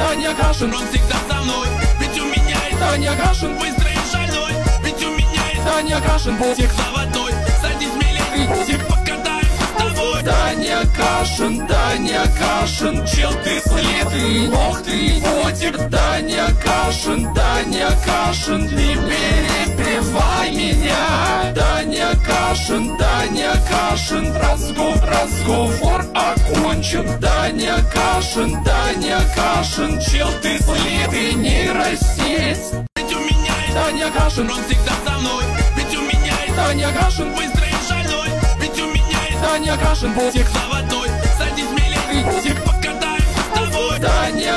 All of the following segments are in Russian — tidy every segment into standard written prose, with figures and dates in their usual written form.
Даня Кашин, он всегда со мной, ведь у меня есть Даня Кашин, быстрый и шальной, ведь у меня есть Даня Кашин, ботик, заводной. Садись смелей, ботик, покатаемся с тобой. Даня Кашин, чел ты слитый, ох ты, ботик, Даня Кашин, не перебивай меня. Даня Кашин, разговор окончен. Даня Кашин, чел ты слитый, нейросеть. Ведь у меня есть Даня Кашин, он всегда со мной, ведь у меня есть Даня Кашин, быстрый и шальной, ведь у меня есть Даня Кашин, ботик, заводной. Садись смелей, ботик, покатаемся с тобой. Даня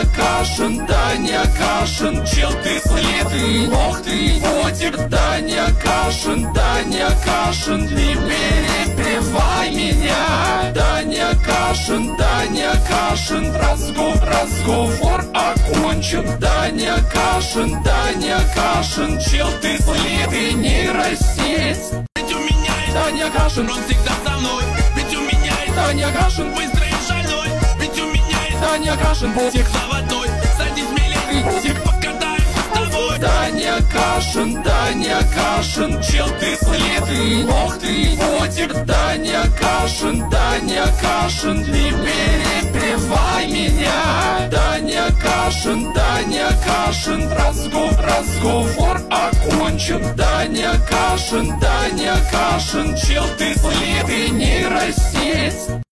Кашин, чел ты слитый, ох ты, ботик, Даня Кашин, не перебивай меня. Даня Кашин, разговор окончен. Даня Кашин, чел ты слитый, нейросеть. Ведь у меня есть Даня Кашин, он всегда со мной, ведь у меня есть Даня Кашин, быстрый и шальной, ведь у меня есть Даня Кашин, ботик, заводной. Садись смелей, ботик, покатаемся с тобой. Даня Кашин, чел ты слитый, ох ты, ботик, Даня Кашин, не перебивай меня. Даня Кашин, разговор окончен. Даня Кашин, чел ты слитый, нейросеть.